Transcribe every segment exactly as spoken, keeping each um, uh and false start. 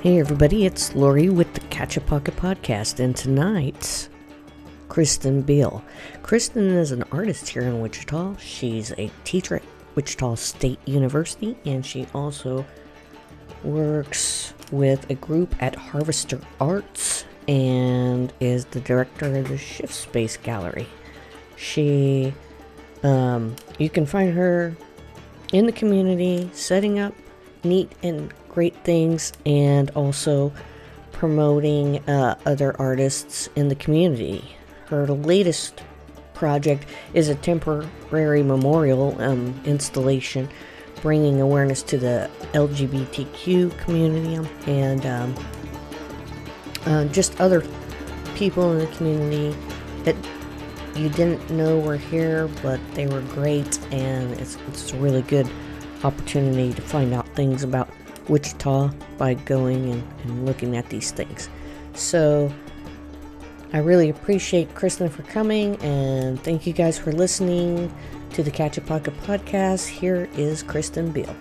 Hey everybody, it's Lori with the Catch a Pocket Podcast, and tonight, Kristen Beal. Kristen is an artist here in Wichita. She's a teacher at Wichita State University, and she also works with a group at Harvester Arts and is the director of the Shift Space Gallery. She, um, you can find her in the community setting up neat and great things, and also promoting uh, other artists in the community. Her latest project is a temporary memorial um, installation bringing awareness to the L G B T Q community and um, uh, just other people in the community that you didn't know were here, but they were great, and it's, it's a really good opportunity to find out things about Wichita by going and, and looking at these things. So I really appreciate Kristen for coming, and thank you guys for listening to the Catch a Pocket Podcast. Here is Kristen Beal.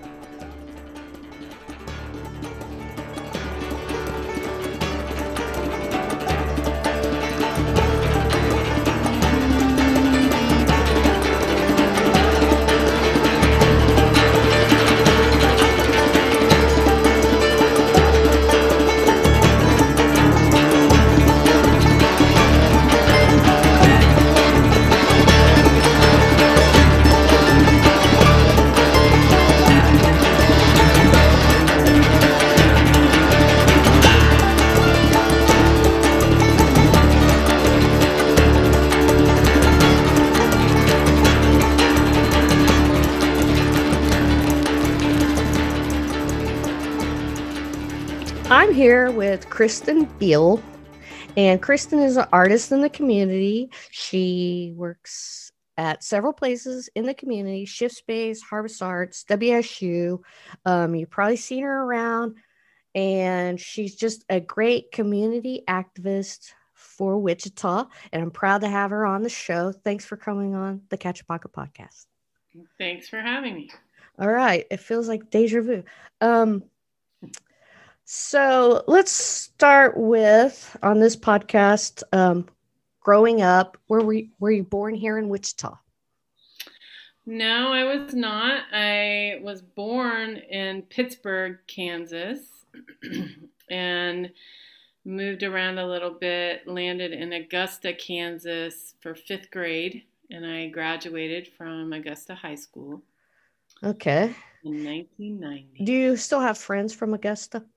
I'm here with Kristen Beal, and Kristen is an artist in the community. She works at several places in the community: Shift Space, Harvest Arts, W S U. Um, you've probably seen her around, and she's just a great community activist for Wichita, and I'm proud to have her on the show. Thanks for coming on the Catch a Pocket Podcast. Thanks for having me. All right. It feels like deja vu. Um, So let's start with, on this podcast, um, growing up. Where were you, were you born here in Wichita? No, I was not. I was born in Pittsburgh, Kansas, and moved around a little bit, landed in Augusta, Kansas for fifth grade, and I graduated from Augusta High School. Okay. In nineteen ninety. Do you still have friends from Augusta?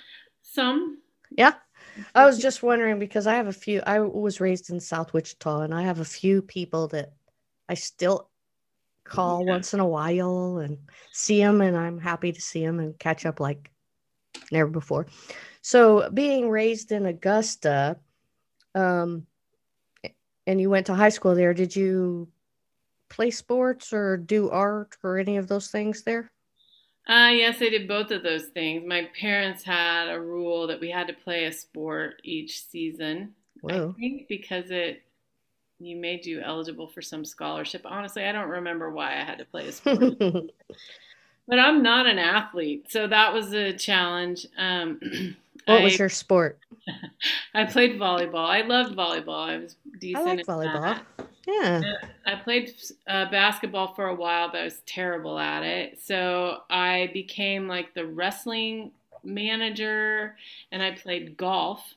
Some. Yeah. I was just wondering because I have a few. I was raised in South Wichita, and I have a few people that I still call yeah. once in a while and see them, and I'm happy to see them and catch up like never before. So being raised in Augusta, um, and you went to high school there, did you play sports or do art or any of those things there? Uh, yes, I did both of those things. My parents had a rule that we had to play a sport each season. Whoa. I think because it you made you eligible for some scholarship. Honestly, I don't remember why I had to play a sport. But I'm not an athlete, so that was a challenge. Um, what I, was your sport? I played volleyball. I loved volleyball. I was decent. I like volleyball. That. Yeah. I played uh, basketball for a while, but I was terrible at it. So I became like the wrestling manager, and I played golf.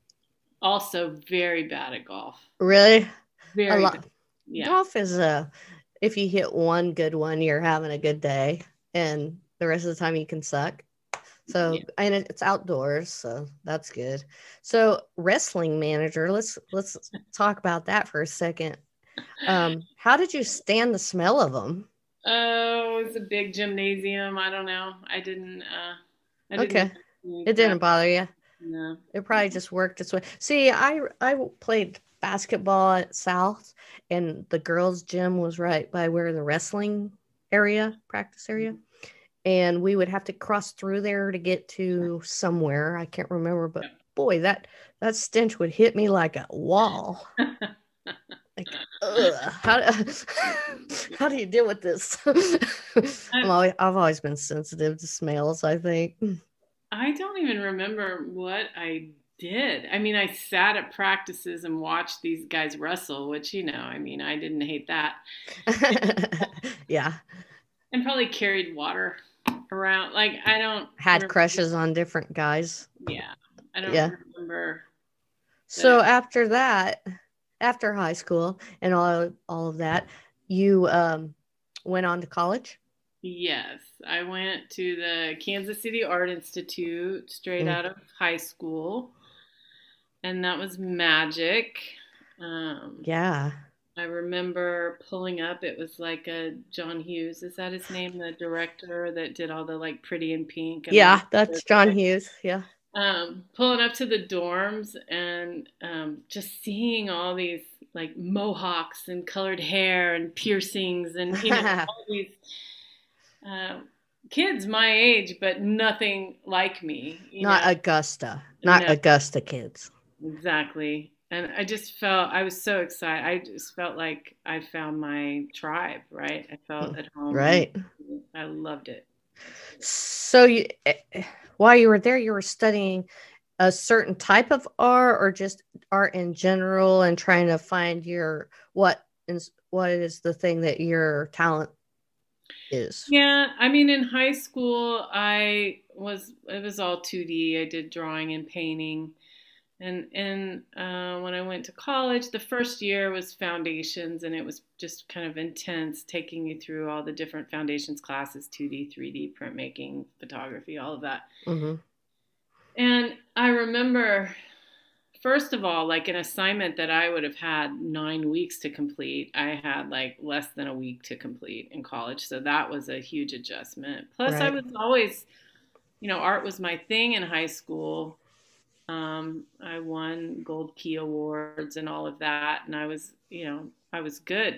Also very bad at golf. Really? Very a lot. Yeah. Golf is a, if you hit one good one, you're having a good day, and the rest of the time you can suck. So, yeah. And it's outdoors, so that's good. So wrestling manager, let's, let's talk about that for a second. Um, how did you stand the smell of them? Oh, it was a big gymnasium. I don't know. I didn't. Uh, I didn't okay, it didn't bother you. No, it probably just worked its way. See, I I played basketball at South, and the girls' gym was right by where the wrestling area, practice area, and we would have to cross through there to get to somewhere. I can't remember, but boy, that that stench would hit me like a wall. Like, ugh, how, how do you deal with this? I'm always, I've always been sensitive to smells, I think. I don't even remember what I did. I mean, I sat at practices and watched these guys wrestle, which, you know, I mean, I didn't hate that. Yeah. And probably carried water around. Like, I don't had remember. crushes on different guys. Yeah. I don't yeah. remember. So it, after that, after high school and all all of that, you um went on to college? Yes, I went to the Kansas City Art Institute straight mm. out of high school, and that was magic. Um, yeah. I remember pulling up, it was like a John Hughes, is that his name? The director that did all the like Pretty in Pink. And yeah, that's John guys. Hughes, yeah. Um, pulling up to the dorms and um, just seeing all these like mohawks and colored hair and piercings and, you know, all these uh, kids my age, but nothing like me. Not know? Augusta, not no. Augusta kids. Exactly. And I just felt, I was so excited. I just felt like I found my tribe, right? I felt at home. Right. I loved it. So you, while you were there, you were studying a certain type of art or just art in general and trying to find your, what is, what is the thing that your talent is? Yeah. I mean, in high school, I was, it was all two D. I did drawing and painting. And and uh, when I went to college, the first year was foundations, and it was just kind of intense, taking you through all the different foundations classes, two D, three D, printmaking, photography, all of that. Mm-hmm. And I remember, first of all, like an assignment that I would have had nine weeks to complete, I had like less than a week to complete in college. So that was a huge adjustment. Plus, right. I was always, you know, art was my thing in high school. Um, I won Gold Key Awards and all of that. And I was, you know, I was good.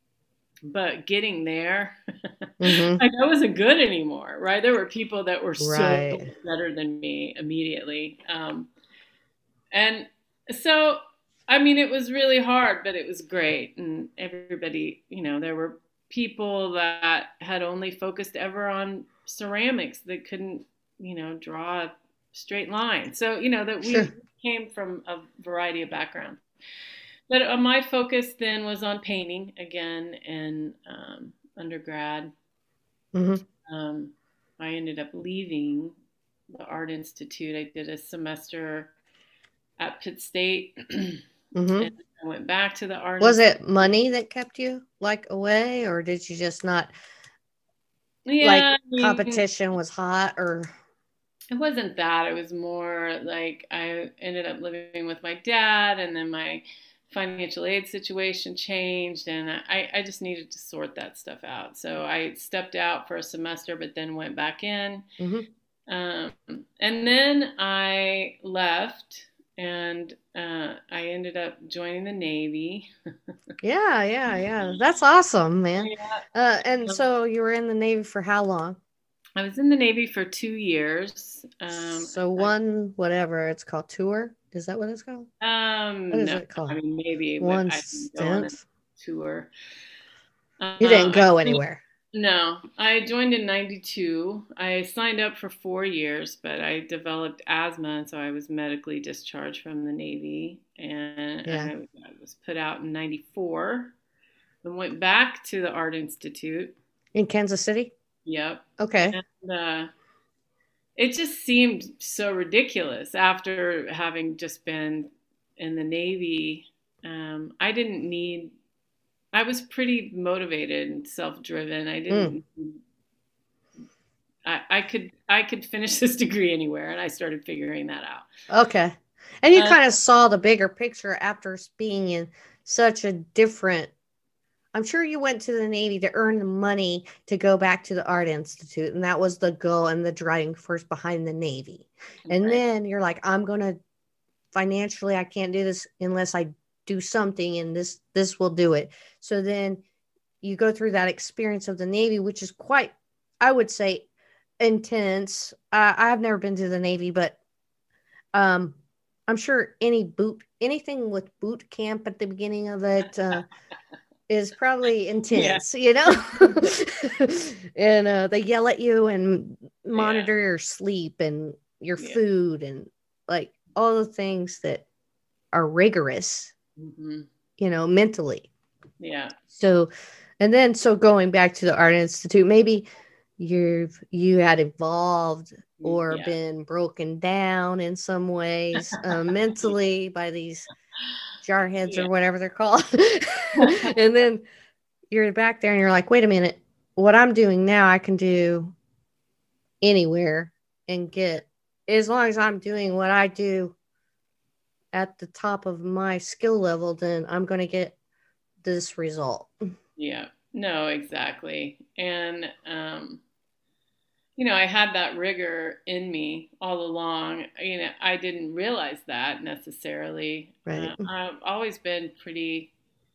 But getting there, mm-hmm. like I wasn't good anymore, right? There were people that were right. so better than me immediately. Um, and so, I mean, it was really hard, but it was great. And everybody, you know, there were people that had only focused ever on ceramics that couldn't, you know, draw a straight line. So, you know, that we sure. came from a variety of backgrounds. But uh, my focus then was on painting again in um, undergrad. Mm-hmm. Um, I ended up leaving the Art Institute. I did a semester at Pitt State. Mm-hmm. And I went back to the Art Was Institute. it money that kept you like away, or did you just not yeah, like I mean, competition was hot, or? It wasn't that. It was more like I ended up living with my dad, and then my financial aid situation changed, and I, I just needed to sort that stuff out. So I stepped out for a semester, but then went back in. Mm-hmm. Um, and then I left, and uh, I ended up joining the Navy. yeah, yeah, yeah. That's awesome, man. Yeah. Uh, and so you were in the Navy for how long? I was in the Navy for two years. Um, so one, whatever it's called, tour? Is that what it's called? Um, what is no, it called? I mean, maybe one I stint. Tour. You didn't go uh, anywhere. No, I joined in ninety-two. I signed up for four years, but I developed asthma, and so I was medically discharged from the Navy, and yeah. I, I was put out in ninety-four. And went back to the Art Institute in Kansas City. Yep. Okay. And uh, it just seemed so ridiculous after having just been in the Navy. Um, I didn't need, I was pretty motivated and self-driven. I didn't, mm. I, I could, I could finish this degree anywhere, and I started figuring that out. Okay. And you uh, kind of saw the bigger picture after being in such a different, I'm sure you went to the Navy to earn the money to go back to the Art Institute. And that was the goal and the driving force behind the Navy. And right. then you're like, I'm going to financially, I can't do this unless I do something, and this, this will do it. So then you go through that experience of the Navy, which is quite, I would say, intense. Uh, I've never been to the Navy, but um, I'm sure any boot, anything with boot camp at the beginning of it, uh, is probably intense, yeah. you know, and uh, they yell at you and monitor yeah. your sleep, and your yeah. food and like all the things that are rigorous, mm-hmm. you know, mentally. Yeah. So, and then, so going back to the Art Institute, maybe you've, you had evolved or yeah. been broken down in some ways uh, mentally by these jarheads yeah. or whatever they're called. And then you're back there and you're like, wait a minute, what I'm doing now, I can do anywhere and get, as long as I'm doing what I do at the top of my skill level, then I'm going to get this result. Yeah, no, exactly. And, um, you know, I had that rigor in me all along. You know, I didn't realize that necessarily. Right. Uh, I've always been pretty,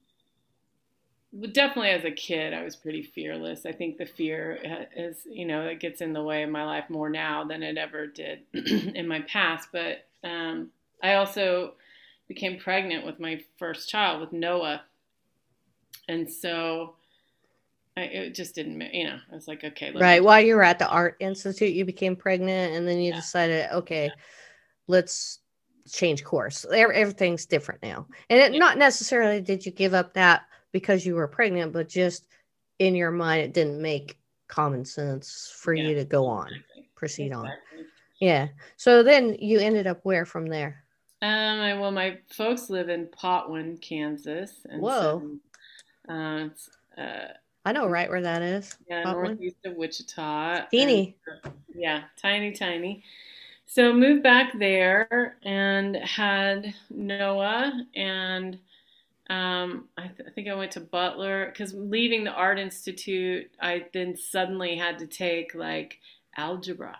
definitely as a kid, I was pretty fearless. I think the fear is, you know, it gets in the way of my life more now than it ever did in my past. But um, I also became pregnant with my first child, with Noah. And so I, it just didn't, you know, I was like, okay. Right. While you were at the Art Institute, you became pregnant and then you yeah. decided, okay, let's change course. Everything's different now. And it, yeah. not necessarily did you give up that because you were pregnant, but just in your mind, it didn't make common sense for yeah. you to go on, exactly. proceed exactly. on. Yeah. So then you ended up where from there? Um, I, well, my folks live in Potwin, Kansas. And Whoa. So, uh, it's, uh, I know right where that is. Yeah, Potwin. Northeast of Wichita. Teeny. And, yeah, tiny, tiny. So moved back there and had Noah, and um, I, th- I think I went to Butler, because leaving the Art Institute, I then suddenly had to take like algebra,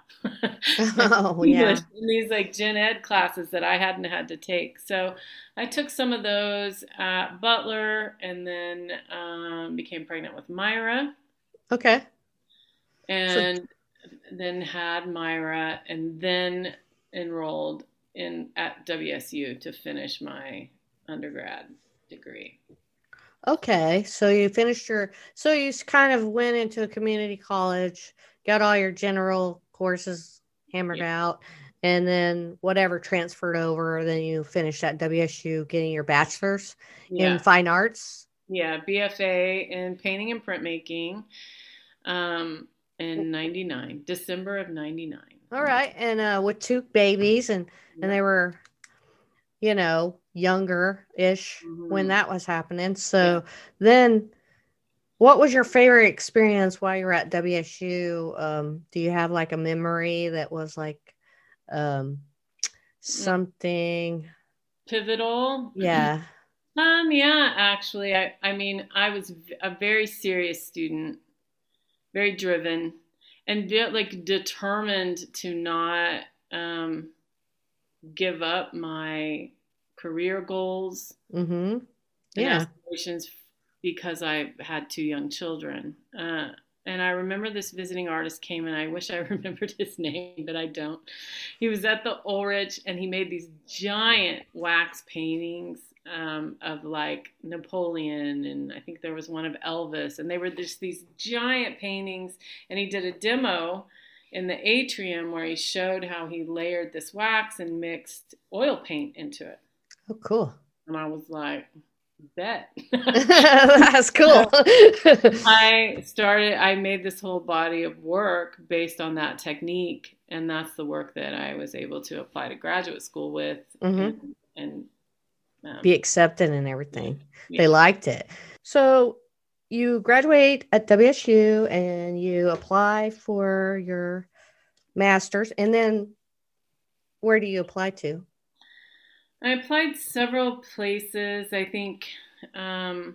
oh yeah, these like gen ed classes that I hadn't had to take. So I took some of those at Butler, and then um, became pregnant with Myra. Okay. And so- then had Myra, and then enrolled in at W S U to finish my undergrad degree. Okay, so you finished your, so you kind of went into a community college, got all your general courses hammered yeah. out, and then whatever transferred over, then you finished at W S U getting your bachelor's yeah. in fine arts. Yeah, B F A in painting and printmaking. Um, in ninety-nine, December of ninety-nine. All right. And uh, with two babies, and, yeah. and they were, you know, younger-ish mm-hmm. when that was happening. So yeah. then what was your favorite experience while you were at W S U? Um, do you have like a memory that was like um, something pivotal? Yeah. Um, yeah, actually, I, I mean, I was a very serious student, very driven, and like determined to not um, give up my career goals mm-hmm. yeah. and aspirations because I had two young children. Uh, and I remember this visiting artist came, and I wish I remembered his name, but I don't. He was at the Ulrich, and he made these giant wax paintings um, of like Napoleon, and I think there was one of Elvis, and they were just these giant paintings. And he did a demo in the atrium where he showed how he layered this wax and mixed oil paint into it. Oh, cool. And I was like, bet. That's cool. I started, I made this whole body of work based on that technique. And that's the work that I was able to apply to graduate school with mm-hmm. and, and um, be accepted and everything. Yeah. They liked it. So you graduate at W S U and you apply for your master's, and then where do you apply to? I applied several places. I think um,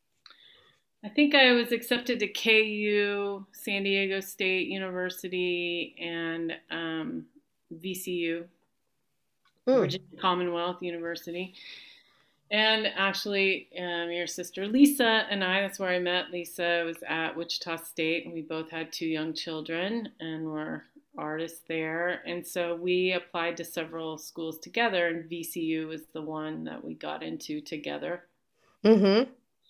I think I was accepted to K U, San Diego State University, and um, V C U, mm. Virginia Commonwealth University. And actually, um, your sister Lisa and I, that's where I met. Lisa was at Wichita State, and we both had two young children and were artists there. And so we applied to several schools together, and V C U was the one that we got into together. Mm-hmm.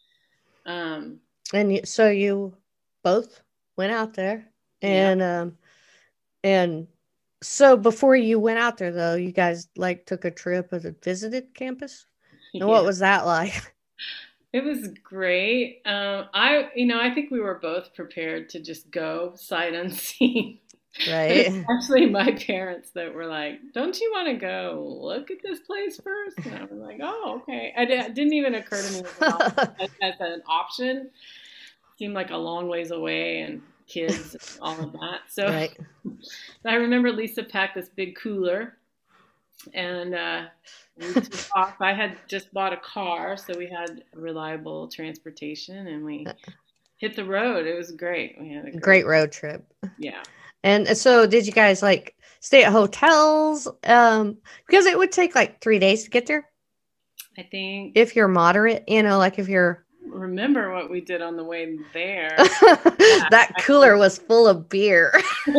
Um, and you, so you both went out there and, yeah. um, and So before you went out there, though, you guys like took a trip and visited campus? And what Yeah. was that like? It was great. Um, I, you know, I think we were both prepared to just go sight unseen. But Right. especially my parents that were like, "Don't you want to go look at this place first?" And I was like, "Oh, okay." I It didn't even occur to me as an, op- as, as an option. Seemed like a long ways away, and kids, and all of that. So Right. I remember Lisa packed this big cooler, and uh, we took off. I had just bought a car, so we had reliable transportation, and we hit the road. It was great. We had a great, Great road trip. yeah. And so did you guys like stay at hotels? Um, because it would take like three days to get there I think if you're moderate, you know, like if you're remember what we did on the way there. that cooler was full of beer.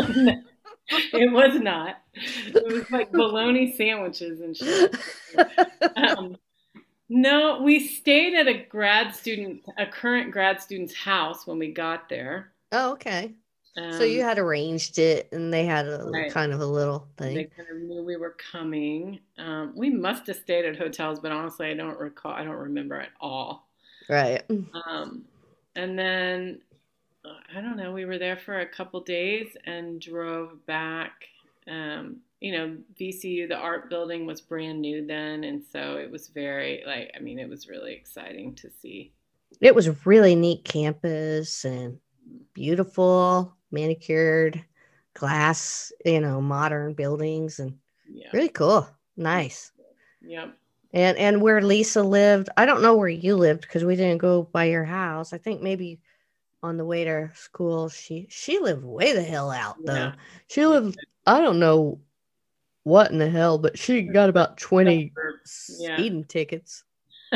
It was not. It was like bologna sandwiches and shit. Um, no, we stayed at a grad student, a current grad student's house when we got there. Oh, okay. So you Um, had arranged it and they had a right. kind of a little They thing. kind of knew we were coming. Um, we must have stayed at hotels, but honestly, I don't recall. I don't remember at all. Right. Um, and then uh, I don't know. We were there for a couple days and drove back. Um, you know, V C U, the art building was brand new then, and so it was very like. I mean, it was really exciting to see. It was a really neat campus and beautiful, manicured glass, you know, modern buildings and Yeah. really cool. Nice. Yep. And and where Lisa lived, I don't know where you lived because we didn't go by your house. I think maybe on the way to school, she she lived way the hell out though. Yeah. She lived, I don't know what in the hell, but she got about twenty Yeah. speeding tickets.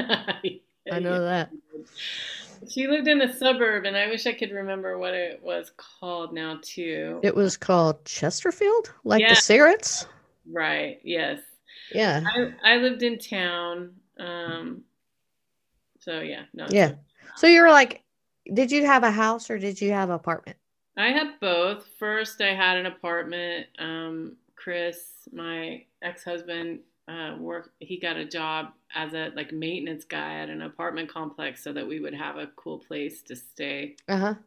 I Yeah. know that. She lived in a suburb, and I wish I could remember what it was called now too. It was called Chesterfield, like the Yeah. cigarettes. Right. Yes. Yeah. I I lived in town. Um. So yeah. No. Yeah. So So you were like, did you have a house or did you have an apartment? I had both. First, I had an apartment. Um, Chris, my ex-husband, uh, worked. He got a job as a like maintenance guy at an apartment complex, so that we would have a cool place to stay. Uh huh.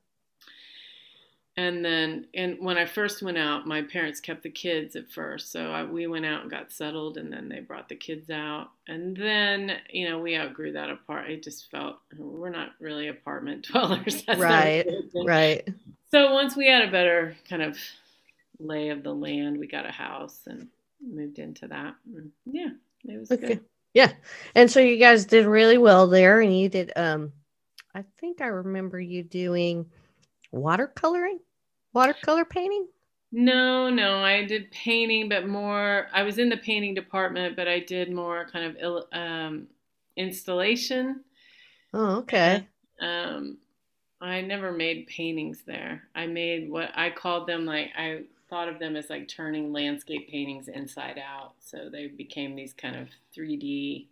And then, and when I first went out, my parents kept the kids at first, so I, we went out and got settled, and then they brought the kids out, and then you know we outgrew that apart. It just felt we're not really apartment dwellers. That's Right. not Right. So once we had a better kind of lay of the land, we got a house and moved into that. And yeah, it was Okay. good. Yeah. And so you guys did really well there and you did um I think I remember you doing watercoloring, watercolor painting. No, no, I did painting, but more. I was in the painting department, but I did more kind of il- um, installation. Oh, And okay. um, I never made paintings there. I made what I called them like I thought of them as like turning landscape paintings inside out. So they became these kind of three D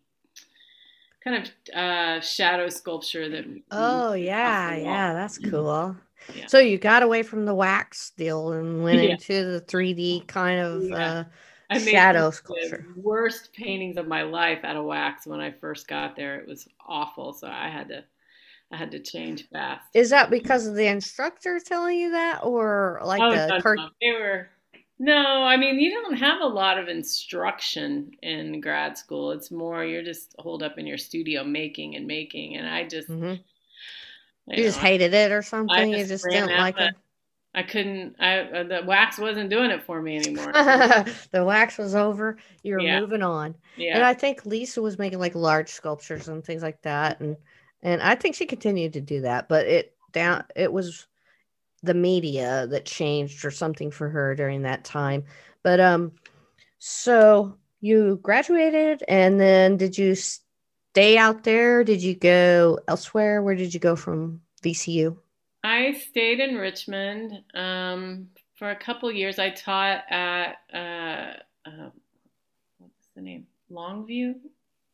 kind of uh, shadow sculpture that Oh, off yeah. the wall. Yeah, that's cool. Yeah. So you got away from the wax deal and went Yeah. into the three D kind of Yeah. uh I made some shadow of the sculpture. worst paintings of my life out of wax when I first got there. It was awful, so I had to I had to change fast. Is that because of the instructor telling you that or like Oh the no, cart? no, they were no. I mean, you don't have a lot of instruction in grad school. It's more you're just holed up in your studio making and making. And I just, Mm-hmm. you You know, just I, hated it or I something? You just just ran didn't out like of. it? I couldn't. I uh, the wax wasn't doing it for me anymore. The wax was over. You were Yeah, moving on. And yeah. I think Lisa was making like large sculptures and things like that. And and I think she continued to do that, but it down it was the media that changed or something for her during that time. But um so you graduated and then did you stay out there? Did you go elsewhere? Where did you go from V C U? I stayed in Richmond um, for a couple years. I taught at uh, uh, what's the name? Longview. Is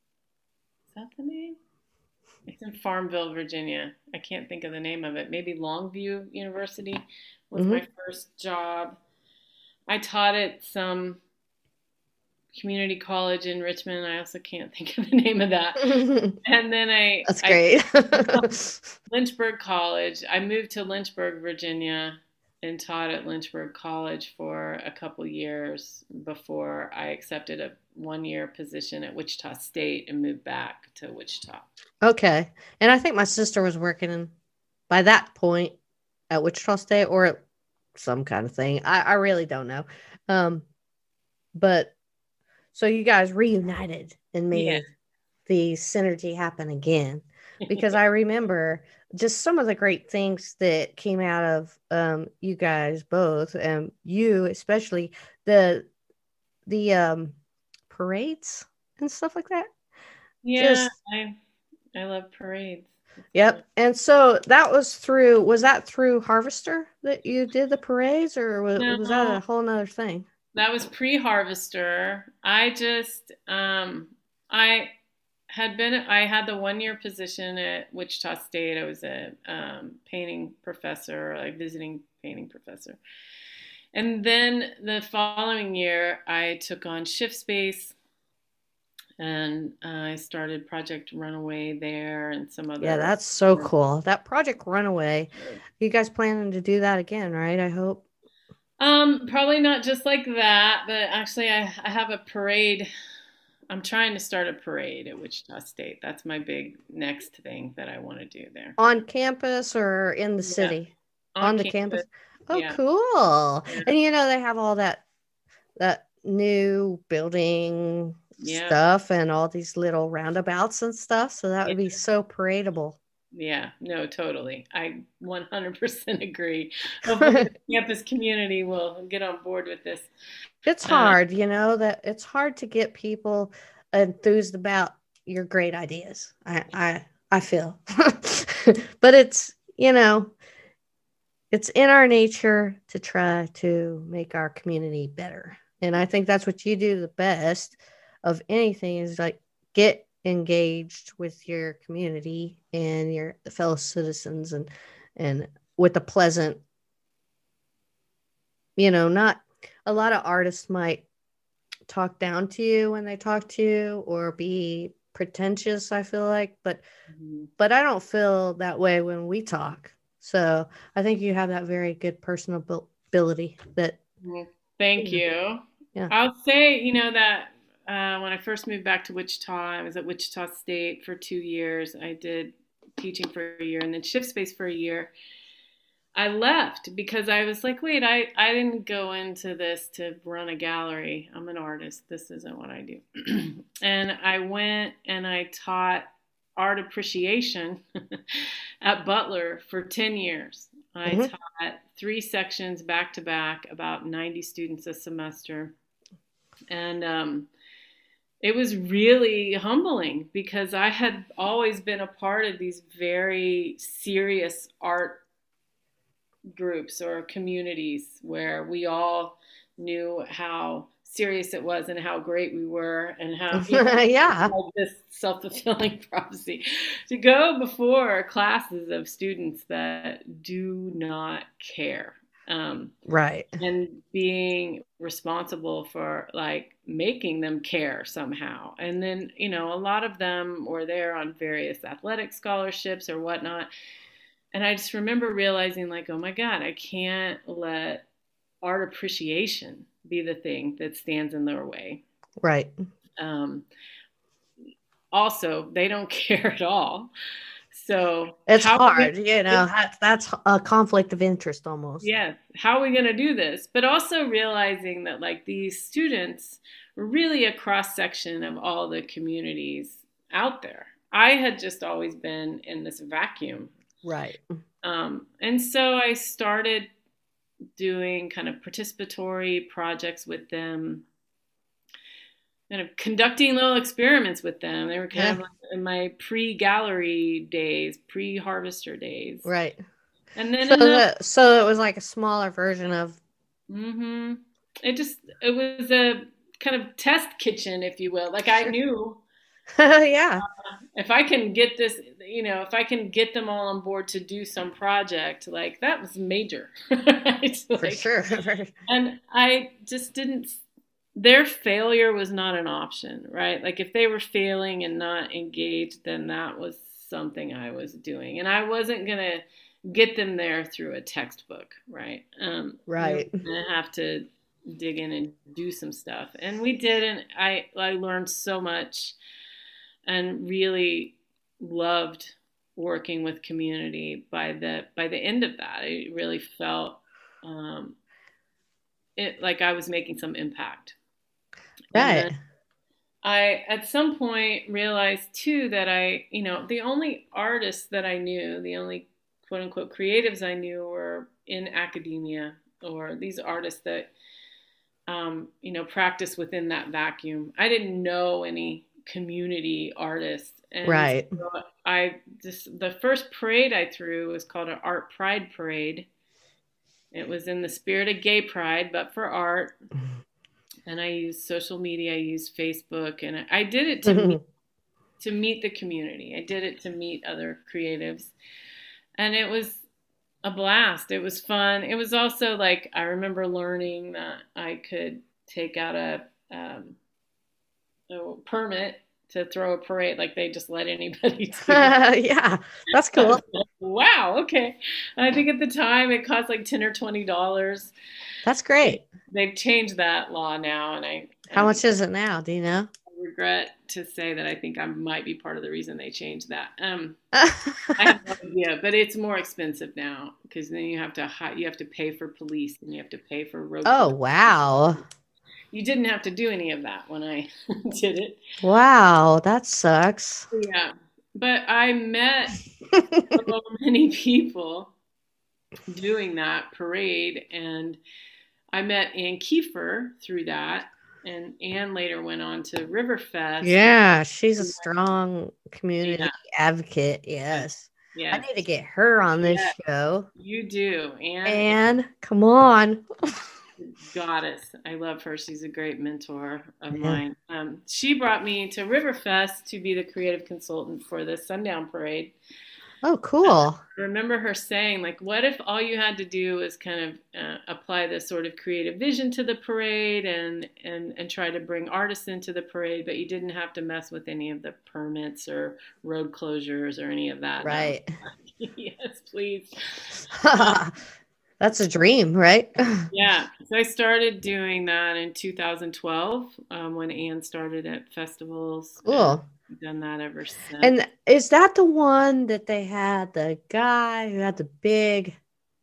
that the name? It's in Farmville, Virginia. I can't think of the name of it. Maybe Longview University was Mm-hmm. my first job. I taught at some community college in Richmond. I also can't think of the name of that. And then I, That's I great. Lynchburg College. I moved to Lynchburg, Virginia, and taught at Lynchburg College for a couple years before I accepted a one-year position at Wichita State and moved back to Wichita. Okay. And I think my sister was working in, by that point at Wichita State or at some kind of thing. I, I really don't know. Um, but so you guys reunited and made Yeah. the synergy happen again. Because I remember just some of the great things that came out of um, you guys both, and you especially, the the um, parades and stuff like that. Yeah, Just I I love parades. yep. And so that was through, was that through Harvester that you did the parades, or was, was that No, a whole nother thing? that was pre-Harvester. I just um I had been I had the one year position at Wichita State. I was a um, painting professor, like visiting painting professor. And then the following year, I took on Shift Space, and uh, I started Project Runaway there and some Yeah, other. that's so cool. That Project Runaway, you guys planning to do that again, right? I hope. Um, probably not just like that, but actually, I, I have a parade. I'm trying to start a parade at Wichita State. That's my big next thing that I want to do there. On campus or in the Yeah, city? on On the campus. campus. Oh, Yeah. cool. Yeah. And you know, they have all that that new building Yeah. stuff and all these little roundabouts and stuff. So that would Yeah. be so paradable. Yeah, no, totally. I one hundred percent agree. Hopefully, the campus community will get on board with this. It's Um, hard, you know, that it's hard to get people enthused about your great ideas. I I I feel. But it's, you know, it's in our nature to try to make our community better. And I think that's what you do the best of anything is like get engaged with your community and your fellow citizens and and with a pleasant, you know, not a lot of artists might talk down to you when they talk to you or be pretentious, I feel like, but mhm. but I don't feel that way when we talk. So I think you have that very good personability that. Well, thank Yeah. you. Yeah. I'll say, you know, that uh, when I first moved back to Wichita, I was at Wichita State for two years. I did teaching for a year and then Shift Space for a year. I left because I was like, wait, I, I didn't go into this to run a gallery. I'm an artist. This isn't what I do. And I went and I taught art appreciation at Butler for ten years. I Mm-hmm. taught three sections back to back, about ninety students a semester. And um, it was really humbling because I had always been a part of these very serious art groups or communities where we all knew how serious it was and how great we were and how, you know, Yeah. like this self-fulfilling prophecy to go before classes of students that do not care, um, Right. and being responsible for like making them care somehow. And then, you know, a lot of them were there on various athletic scholarships or whatnot. And I just remember realizing, like, oh my God, I can't let art appreciation be the thing that stands in their way. Right. Um, also, they don't care at all. So It's how are we, hard, you know, that's, that's a conflict of interest almost. yeah, how are we going to do this? But also realizing that like these students were really a cross section of all the communities out there. I had just always been in this vacuum. Right. Um, and so I started doing kind of participatory projects with them, kind of conducting little experiments with them. They were kind Yeah. of like in my pre-gallery days, pre-harvester days. Right. And then So in the, that so it was like a smaller version of. mm-hmm, it just, it was a kind of test kitchen, if you will. Like I Sure. knew Yeah. If I can get this, you know, if I can get them all on board to do some project, like that was major. Right? For Like, sure. and I just didn't, their failure was not an option, right? Like if they were failing and not engaged, then that was something I was doing. And I wasn't going to get them there through a textbook, right? Um, we were Right. going to have to dig in and do some stuff. And we did, and I, I learned so much and really loved working with community by the by the end of that. I really felt um, it like I was making some impact. And then Right. I, at some point, realized too that I, you know, the only artists that I knew, the only quote unquote creatives I knew were in academia, or these artists that, um, you know, practice within that vacuum. I didn't know any community artists. And Right. so I just, the first parade I threw was called an Art Pride Parade. It was in the spirit of gay pride, but for art. And I used social media, I used Facebook, and I did it to meet, to meet the community. I did it to meet other creatives. And it was a blast. It was fun. It was also like, I remember learning that I could take out a, um, a permit to throw a parade, like they just let anybody do. Yeah, that's cool. Like, wow, okay. And I think at the time it cost like ten or twenty dollars. That's great. They've changed that law now, and I How and much is it now? Do you know? I regret to say that I think I might be part of the reason they changed that. Um, I have no idea, but it's more expensive now because then you have to you have to pay for police and you have to pay for road. Oh, wow. You didn't have to do any of that when I did it. Wow, that sucks. Yeah, but I met so many people doing that parade, and I met Ann Kiefer through that, and Ann later went on to Riverfest. Yeah, she's a strong community Yeah. advocate. Yes. Yeah. I need to get her on this Yeah, show. you do. Ann, Anne, come on. goddess. I love her. She's a great mentor of Yeah. mine. Um, she brought me to Riverfest to be the creative consultant for the Sundown Parade. Oh, cool. I remember her saying, like, what if all you had to do was kind of uh, apply this sort of creative vision to the parade and, and, and try to bring artists into the parade, but you didn't have to mess with any of the permits or road closures or any of that. Right. No. Yes, please. That's a dream, right? Yeah. So I started doing that in two thousand twelve um, when Ann started at festivals. Cool. I've done that ever since. And is that the one that they had the guy who had the big,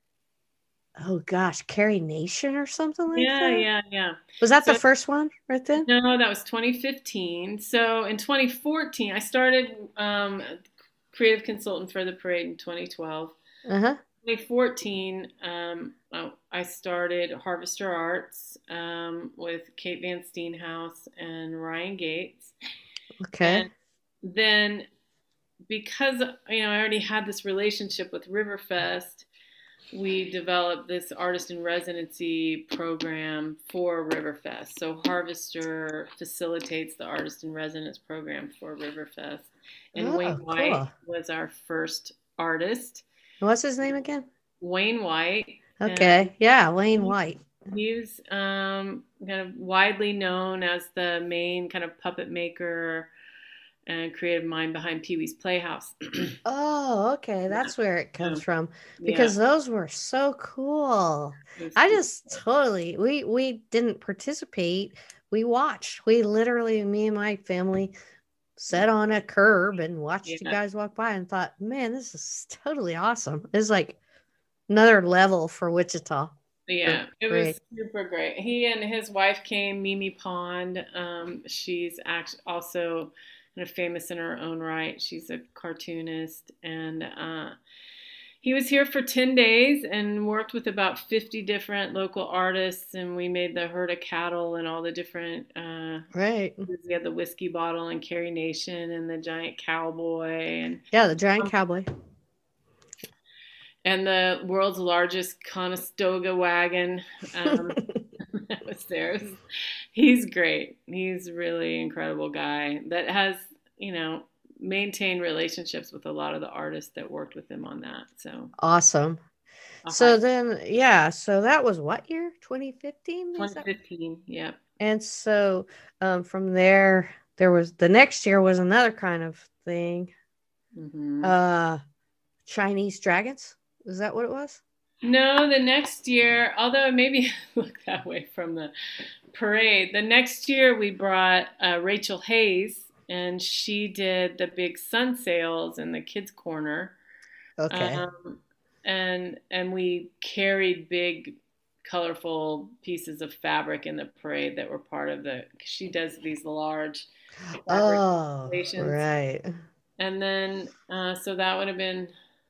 oh gosh, Carrie Nation or something like yeah, that? Yeah, yeah, Was that so, the first one right then? No, that was twenty fifteen. So in twenty fourteen, I started um, creative consultant for the parade in twenty twelve. Uh-huh. twenty fourteen, um, I started Harvester Arts um, with Kate Van Steenhouse and Ryan Gates. Okay. And then because, you know, I already had this relationship with Riverfest, we developed this artist in residency program for Riverfest. So Harvester facilitates the artist in residence program for Riverfest. And oh, Wayne cool. White was our first artist. What's his name again? Wayne White. Okay. Yeah, Wayne White. He's um, kind of widely known as the main kind of puppet maker and creative mind behind Pee-wee's Playhouse. Oh, okay. That's where it comes Yeah. from. Because yeah. those were so cool. I just totally, we, we didn't participate. We watched. We literally, me and my family sat on a curb and watched yeah. you guys walk by and thought, man, this is totally awesome. It's like another level for Wichita. Yeah, it great. was super great. He and his wife came, Mimi Pond. Um, she's actually also kind of famous in her own right. She's a cartoonist. And uh, he was here for ten days and worked with about fifty different local artists. And we made the herd of cattle and all the different. Uh, right. We had the whiskey bottle and Carrie Nation and the giant cowboy. And yeah, the giant um, cowboy. And the world's largest Conestoga wagon um, that was there. Was, he's great. He's a really incredible guy that has you know, maintained relationships with a lot of the artists that worked with him on that. So awesome. So then, yeah, so that was what year? twenty fifteen? twenty fifteen, yeah. And so um, from there, there was the next year was another kind of thing. Mm-hmm. Uh, Chinese dragons. Is that what it was? No, the next year, although it maybe looked that way from the parade, the next year we brought uh, Rachel Hayes, and she did the big sun sails in the kids' corner. Okay. Um, and and we carried big colorful pieces of fabric in the parade that were part of the she does these large fabric oh right and then uh, so that would have been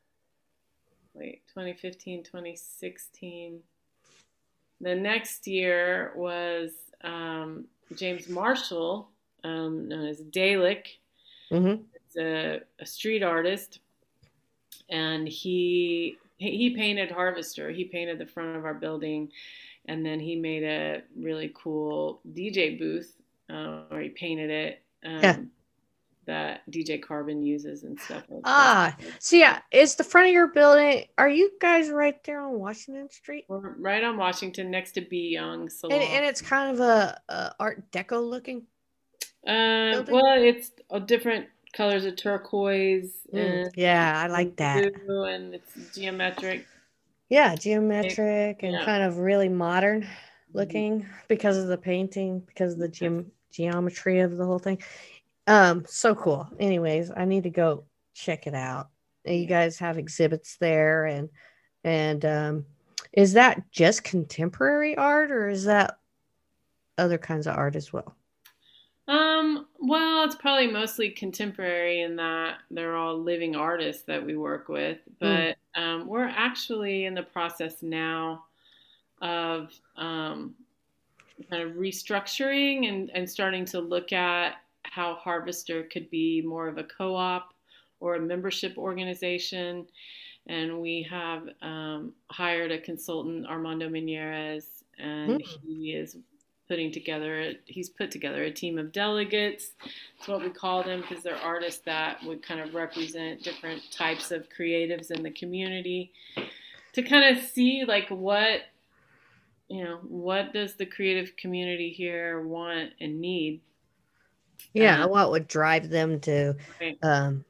wait twenty fifteen twenty sixteen. The next year was um, James Marshall, um, known as Dalek. Mm-hmm. It's a, a street artist, and he he painted Harvester. He painted the front of our building, and then he made a really cool D J booth, uh, or he painted it. Um, yeah. That D J Carbon uses and stuff. Like ah, that. So yeah, is the front of your building? Are you guys right there on Washington Street? We're right on Washington, next to B. Young Salon. And, and it's kind of a, a Art Deco looking. Uh, well, it's a different colors of turquoise. Mm, and yeah, I like that. And it's geometric. Yeah, geometric and yeah. kind of really modern looking mm-hmm. because of the painting, because of the ge- geometry of the whole thing. Um, so cool. Anyways, I need to go check it out. You guys have exhibits there, and and um, is that just contemporary art, or is that other kinds of art as well? Um, well, it's probably mostly contemporary in that they're all living artists that we work with, but mm. um, we're actually in the process now of um, kind of restructuring and, and starting to look at how Harvester could be more of a co-op or a membership organization. And we have um, hired a consultant, Armando Mineres, and mm. he is putting together, he's put together a team of delegates. That's what we call them, because they're artists that would kind of represent different types of creatives in the community, to kind of see like what, you know, what does the creative community here want and need. Yeah, um, what would drive them to right. um,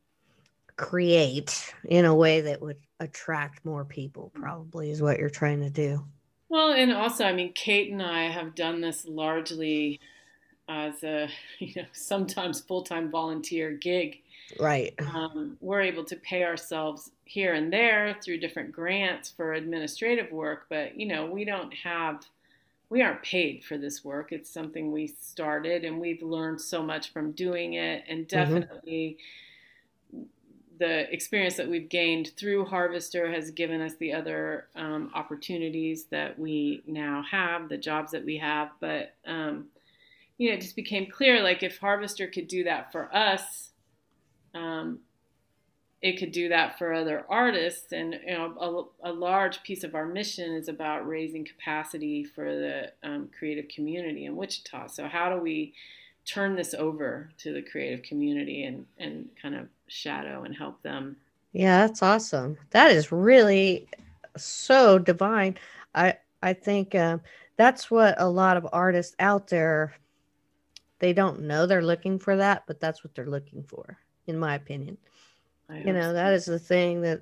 create in a way that would attract more people, probably is what you're trying to do. Well, and also, I mean, Kate and I have done this largely as a, you know, sometimes full-time volunteer gig. Right. Um, we're able to pay ourselves here and there through different grants for administrative work, but, you know, we don't have, we aren't paid for this work. It's something we started, and we've learned so much from doing it, and definitely mm-hmm. the experience that we've gained through Harvester has given us the other um, opportunities that we now have, the jobs that we have. But, um, you know, it just became clear, like, if Harvester could do that for us, um, it could do that for other artists. And, you know, a, a large piece of our mission is about raising capacity for the um, creative community in Wichita. So how do we turn this over to the creative community and, and kind of shadow and help them? Yeah, that's awesome. That is really so divine. I I think uh, that's what a lot of artists out there, they don't know they're looking for that, but that's what they're looking for, in my opinion. You know, so. That is the thing, that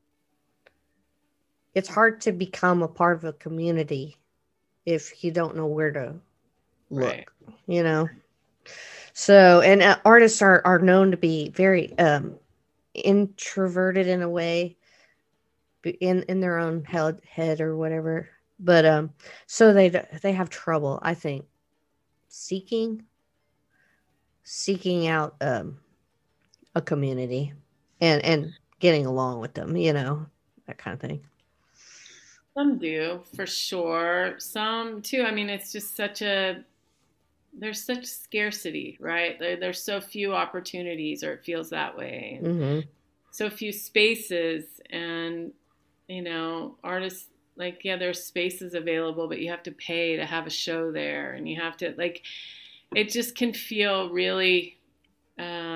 it's hard to become a part of a community if you don't know where to look, right. you know. So, and uh, artists are, are known to be very um, introverted in a way, in, in their own head, head or whatever. But um, so they they have trouble, I think, seeking seeking out um, a community and and getting along with them, you know, that kind of thing. Some do, for sure. Some too. I mean, it's just such a there's such scarcity, right? There, there's so few opportunities, or it feels that way. Mm-hmm. So few spaces, and, you know, artists, like, yeah, there's spaces available, but you have to pay to have a show there, and you have to, like, it just can feel really, um,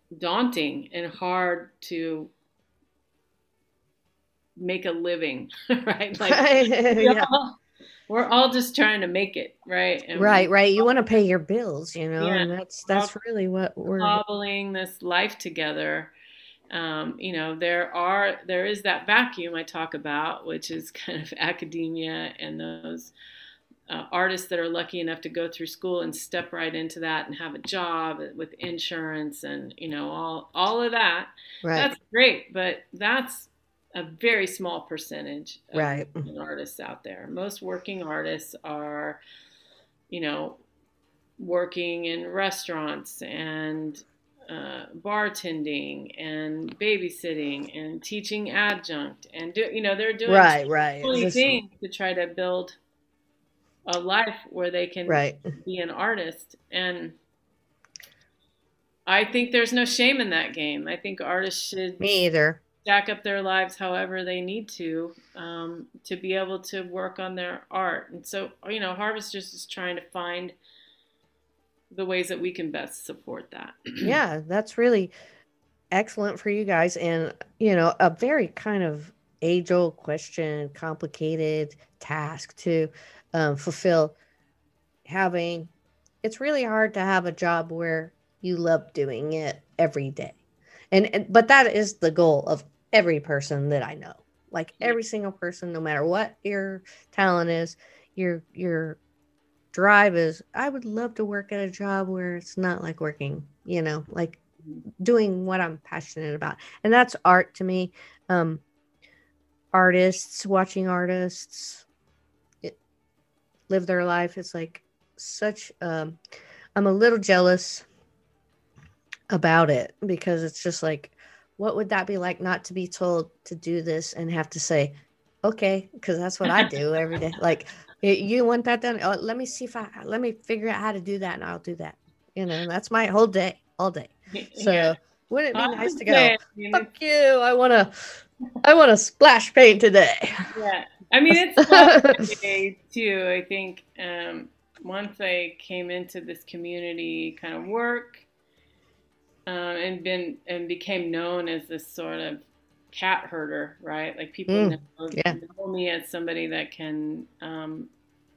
daunting and hard to make a living, right? Like we Yeah. all, we're all just trying to make it, right? And Right, right. You want to pay your bills, you know, yeah, and that's we're all that's really what we're cobbling this life together. Um, you know, there are there is that vacuum I talk about, which is kind of academia and those uh, artists that are lucky enough to go through school and step right into that and have a job with insurance and you know all all of that. right, That's great, but that's a very small percentage of right, working artists out there. Most working artists are, you know, working in restaurants and uh, bartending and babysitting and teaching adjunct and do you know they're doing right, right. so many Just things to try to build a life where they can right. be an artist. And I think there's no shame in that game. I think artists should Me either. stack up their lives however they need to um, to be able to work on their art. And so, you know, Harvesters is trying to find the ways that we can best support that. Yeah, that's really excellent for you guys, and you know, a very kind of age-old question, complicated task to um, fulfill. Having it's really hard to have a job where you love doing it every day, and, and but that is the goal of every person that I know. Like every single person, no matter what your talent is, your your drive is, I would love to work at a job where it's not like working, you know, like doing what I'm passionate about. And that's art to me. Um, artists, watching artists it, live their life. It's like such, um, I'm a little jealous about it because it's just like, what would that be like not to be told to do this and have to say, okay, because that's what I do every day. Like, you want that done? Oh, let me see if I, let me figure out how to do that and I'll do that. You know, that's my whole day, all day. So yeah. Wouldn't it be nice to go, fuck you, I want to, I want to splash paint today. Yeah. I mean, it's fun today too. I think um, once I came into this community kind of work um, and been and became known as this sort of cat herder, right? Like people mm, know, yeah. know me as somebody that can um,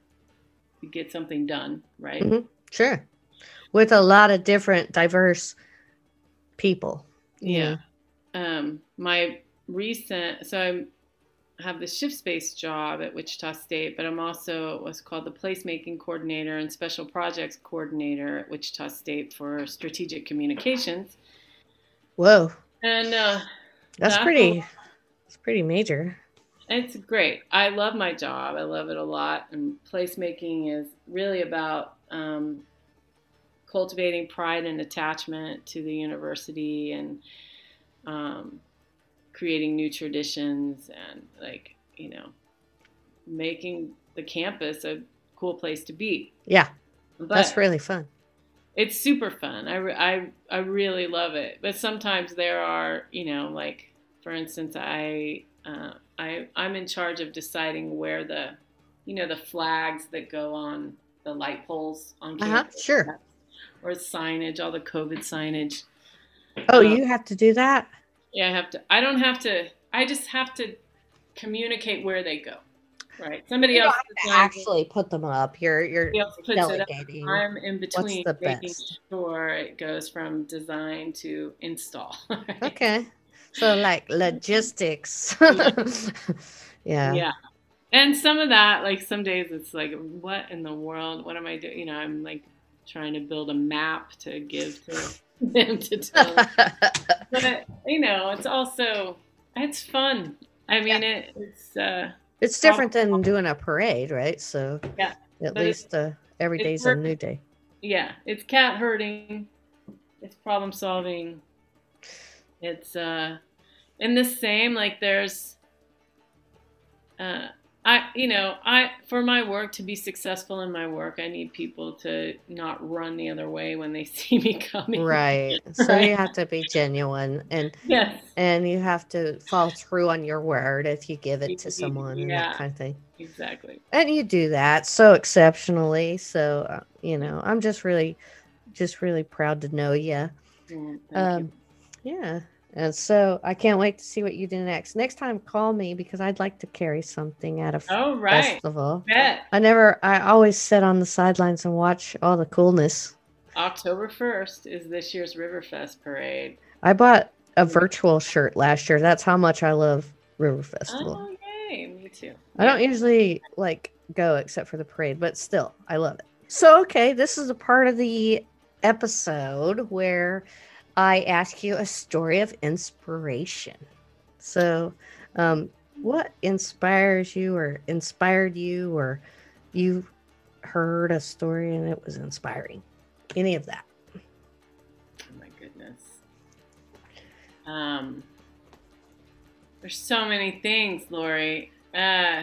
get something done, right? Mm-hmm. Sure. With a lot of different diverse people. Yeah. yeah. Um, my recent, so I have the shift space job at Wichita State, but I'm also what's called the placemaking coordinator and special projects coordinator at Wichita State for strategic communications. Whoa. And uh, that's, that's pretty, it's pretty major. It's great. I love my job. I love it a lot. And placemaking is really about um, cultivating pride and attachment to the university and um, creating new traditions and, like, you know, making the campus a cool place to be. Yeah, but that's really fun. It's super fun. I, I, I really love it. But sometimes there are, you know, like, for instance, I, uh, I, I'm in charge of deciding where the, you know, the flags that go on the light poles on campus. Uh-huh, sure. Or signage, all the COVID signage. Oh, um, you have to do that? Yeah, I have to. I don't have to. I just have to communicate where they go. Right. Somebody you else don't have to actually put them up. You're you're delegating. I'm in between making sure it goes from design to install. Right? Okay. So like logistics. Yeah. yeah. Yeah. And some of that, like some days it's like, what in the world? What am I doing? You know, I'm like trying to build a map to give to them to tell them. But, you know, it's also, it's fun. I mean, yeah. it, it's... Uh, it's different than doing a parade, right? So yeah, at least uh, every day's a new day. Yeah, it's cat herding. It's problem solving. It's uh, in the same, like there's, uh, I, you know, I, for my work to be successful in my work, I need people to not run the other way when they see me coming. Right. So right. You have to be genuine and, yes. and you have to follow through on your word if you give it to someone yeah, and that kind of thing. Exactly. And you do that so exceptionally. So, uh, you know, I'm just really, just really proud to know you. Mm, thank um, you. Yeah. And so I can't wait to see what you do next. Next time, call me because I'd like to carry something at a Oh, right. festival. Bet. I never, I always sit on the sidelines and watch all the coolness. October first is this year's Riverfest parade. I bought a virtual shirt last year. That's how much I love River Festival. Oh, yay. Me too. I yeah. don't usually like go except for the parade, but still, I love it. So, okay, this is a part of the episode where I ask you a story of inspiration. So, um, what inspires you or inspired you, or you heard a story and it was inspiring? Any of that? Oh my goodness. Um, there's so many things, Lori. Uh,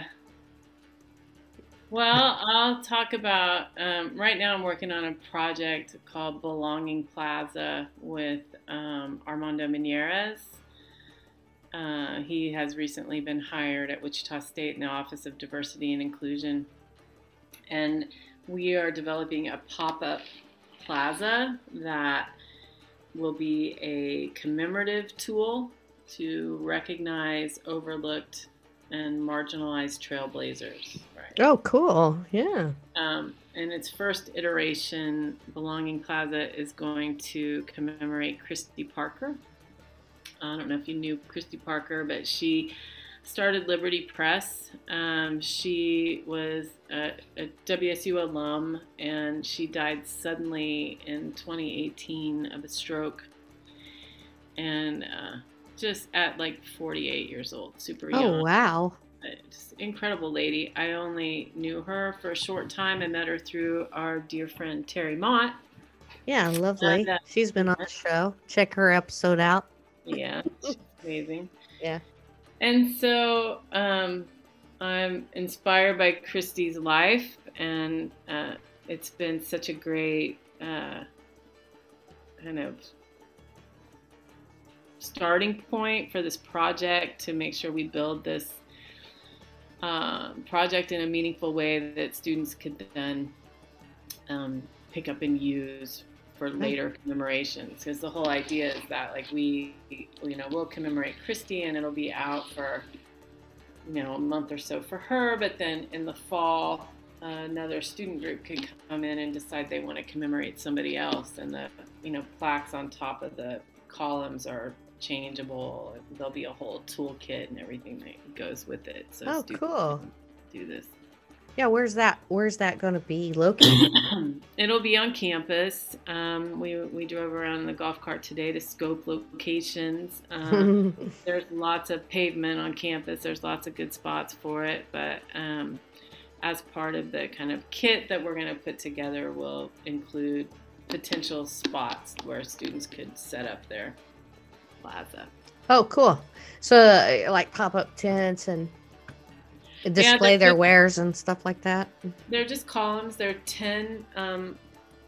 well, I'll talk about, um, right now I'm working on a project called Belonging Plaza with um, Armando Mineras. Uh, he has recently been hired at Wichita State in the Office of Diversity and Inclusion. And we are developing a pop-up plaza that will be a commemorative tool to recognize overlooked and marginalized trailblazers. Right. Oh, cool. Yeah. Um, in its first iteration, Belonging Plaza is going to commemorate Christy Parker. I don't know if you knew Christy Parker, but she started Liberty Press. Um, she was a, a W S U alum, and she died suddenly in twenty eighteen of a stroke. And uh, just at like forty-eight years old, super young. Oh, wow. Just incredible lady. I only knew her for a short time. I met her through our dear friend Terry Mott. Yeah, lovely. And, uh, She's been on the show. Check her episode out. Yeah, she's amazing. Yeah. And so um, I'm inspired by Christy's life, and uh, it's been such a great uh, kind of starting point for this project to make sure we build this um, project in a meaningful way that students could then um, pick up and use for later commemorations, because the whole idea is that like we you know we'll commemorate Christy and it'll be out for you know a month or so for her, but then in the fall uh, another student group could come in and decide they want to commemorate somebody else, and the you know plaques on top of the columns are changeable. There'll be a whole toolkit and everything that goes with it, so oh students cool can do this. Yeah, where's that? Where's that going to be located? It'll be on campus. Um, we we drove around in the golf cart today to scope locations. Um, there's lots of pavement on campus. There's lots of good spots for it. But um, as part of the kind of kit that we're going to put together, we'll include potential spots where students could set up their plaza. Oh, cool. So, uh, like pop-up tents and display yeah, their just, wares and stuff like that? They're just columns. They're ten um,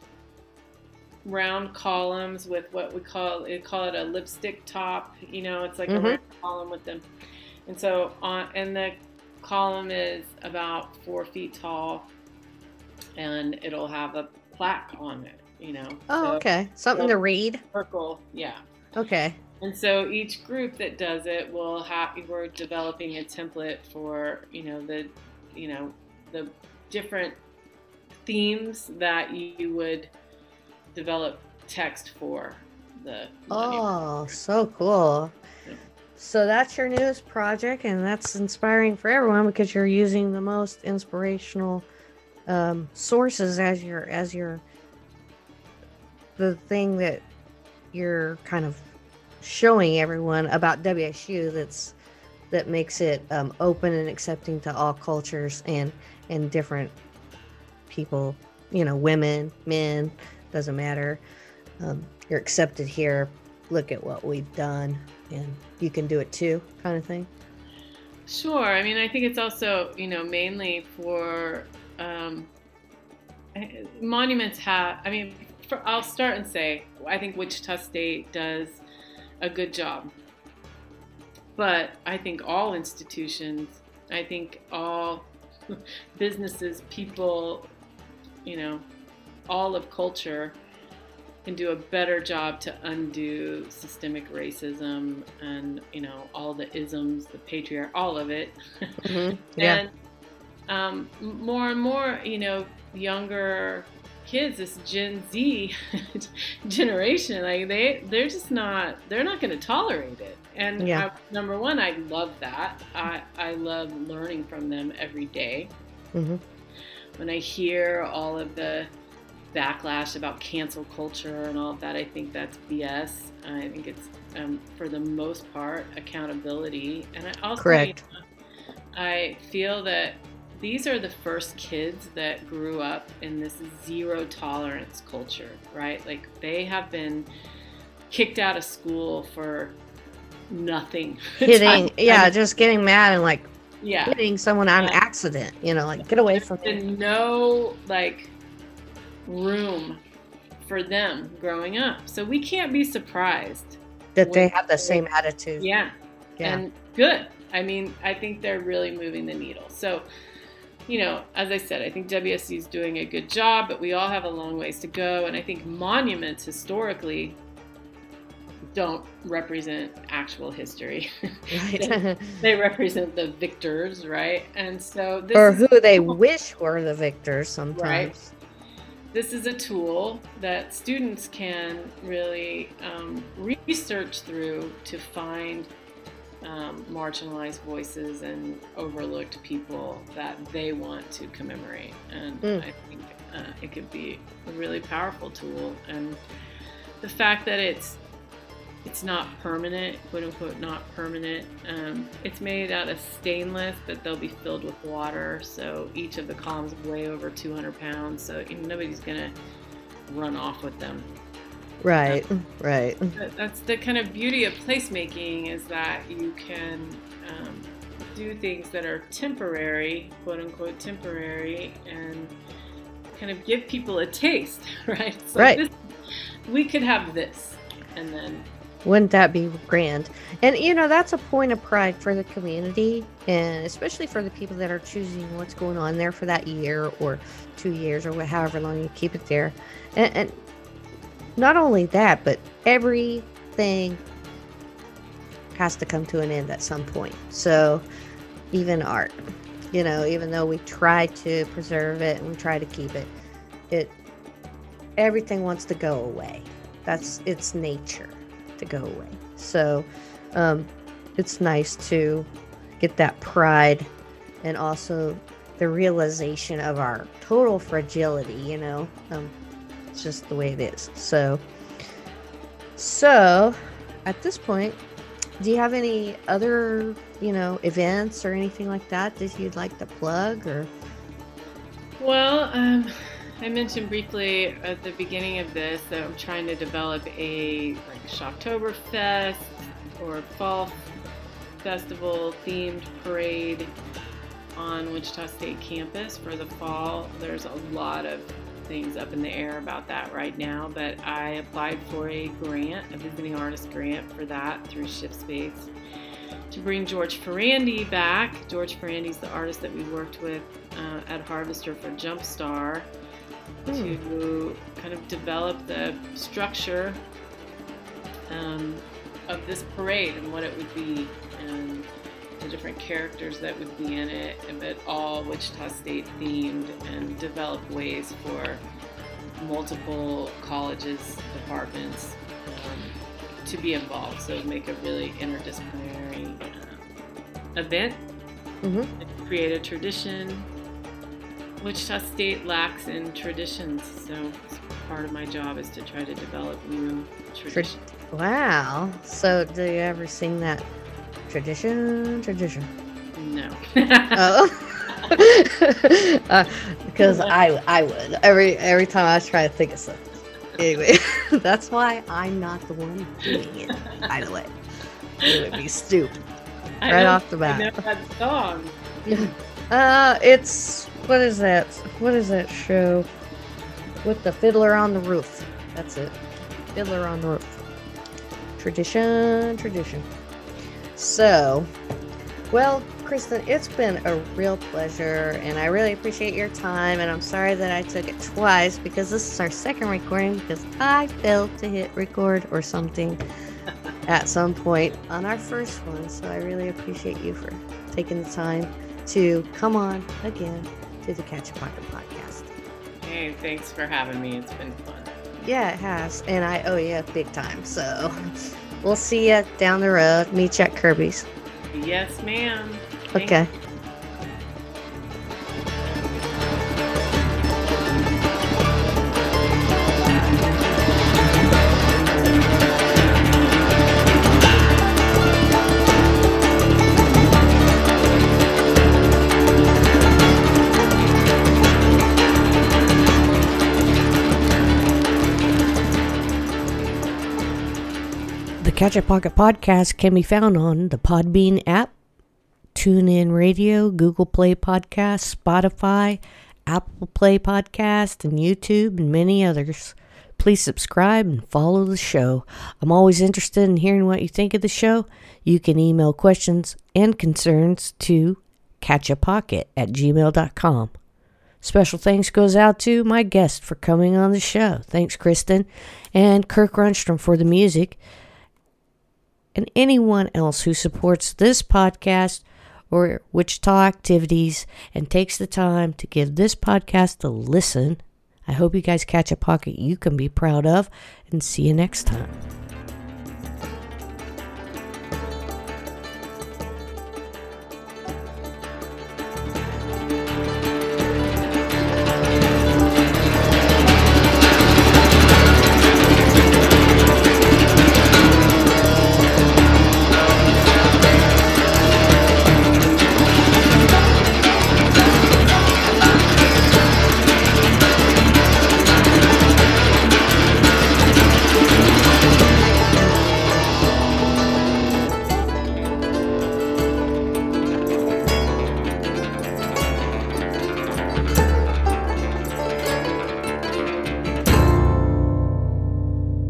round columns with what we call we call it a lipstick top. You know, it's like mm-hmm. a round column with them. And so on, and the column is about four feet tall, and it'll have a plaque on it. You know. Oh, so, okay. Something so to read. Circle, yeah. Okay. And so each group that does it will have, we're developing a template for, you know, the, you know, the different themes that you would develop text for the Oh, so cool. Yeah. So that's your newest project, and that's inspiring for everyone because you're using the most inspirational um, sources as your, as your, the thing that you're kind of showing everyone about W S U that's that makes it um, open and accepting to all cultures and and different people, you know, women, men, doesn't matter. Um, you're accepted here. Look at what we've done, and you can do it too, kind of thing. Sure. I mean, I think it's also, you know, mainly for um, monuments have. I mean, for, I'll start and say I think Wichita State does a good job. But I think all institutions, I think all businesses, people, you know, all of culture can do a better job to undo systemic racism and, you know, all the isms, the patriarchy, all of it. Mm-hmm. Yeah. And um, more and more, you know, younger kids, this Gen Z generation, like they, they're just not, they're not going to tolerate it. And yeah. I, number one, I love that. I, I love learning from them every day. Mm-hmm. When I hear all of the backlash about cancel culture and all of that, I think that's B S. I think it's, um, for the most part, accountability. And I also, correct. You know, I feel that these are the first kids that grew up in this zero tolerance culture, right? Like they have been kicked out of school for nothing. Hitting, yeah, just getting mad and like yeah. hitting someone on yeah. an accident, you know, like get away from me. No, like, room for them growing up. So we can't be surprised that they have the same attitude. Yeah. yeah. And good. I mean, I think they're really moving the needle. So, you know, as I said, I think W S U is doing a good job, but we all have a long ways to go. And I think monuments historically don't represent actual history. Right. they, they represent the victors, right? And so this or is who they wish were the victors sometimes. Right. This is a tool that students can really um, research through to find um, marginalized voices and overlooked people that they want to commemorate. And mm. I think uh, it could be a really powerful tool. And the fact that it's it's not permanent, quote unquote, not permanent. Um, it's made out of stainless, but they'll be filled with water. So each of the columns weigh over two hundred pounds. So you know, nobody's gonna run off with them. Right, um, right. That's the kind of beauty of placemaking, is that you can um, do things that are temporary, quote unquote, temporary, and kind of give people a taste, right? So right. This, we could have this, and then. Wouldn't that be grand? And, you know, that's a point of pride for the community, and especially for the people that are choosing what's going on there for that year or two years or however long you keep it there. And, and not only that, but everything has to come to an end at some point. So even art, you know, even though we try to preserve it and we try to keep it, it everything wants to go away. That's its nature. To go away. So um, it's nice to get that pride and also the realization of our total fragility, you know. Um, it's just the way it is. So, so at this point, do you have any other, you know, events or anything like that that you'd like to plug? Or well, um, I mentioned briefly at the beginning of this that I'm trying to develop a like Shocktoberfest or Fall Festival themed parade on Wichita State campus for the fall. There's a lot of things up in the air about that right now, but I applied for a grant, a visiting artist grant for that through ShiftSpace to bring George Ferrandi back. George Ferrandi's the artist that we worked with uh, at Harvester for Jumpstar. To kind of develop the structure um, of this parade and what it would be, and the different characters that would be in it, but all Wichita State themed, and develop ways for multiple colleges, departments um, to be involved. So make a really interdisciplinary uh, event, mm-hmm. and create a tradition. Wichita State lacks in traditions, so part of my job is to try to develop new traditions. Wow. So do you ever sing that tradition, tradition? No. Oh. uh, because I I would. Every every time I try to think of something. Anyway, that's why I'm not the one doing it, by the way. It would be stupid. I right know, off the bat. I never had the song. Uh, it's, what is that? What is that show? With the Fiddler on the Roof. That's it. Fiddler on the Roof. Tradition, tradition. So, well, Kristen, it's been a real pleasure, and I really appreciate your time, and I'm sorry that I took it twice, because this is our second recording, because I failed to hit record or something at some point on our first one, so I really appreciate you for taking the time to come on again to the Catch a Pocket podcast. Hey, thanks for having me. It's been fun. Yeah, it has, and I owe you big time, so we'll see you down the road. Meet you at Kirby's. Yes, ma'am. Okay. The Catch a Pocket podcast can be found on the Podbean app, TuneIn Radio, Google Play Podcast, Spotify, Apple Play Podcast, and YouTube, and many others. Please subscribe and follow the show. I'm always interested in hearing what you think of the show. You can email questions and concerns to catchapocket at gmail dot com. Special thanks goes out to my guest for coming on the show. Thanks, Kristen, and Kirk Runstrom for the music. And anyone else who supports this podcast or Wichita activities and takes the time to give this podcast a listen. I hope you guys catch a pocket you can be proud of, and see you next time.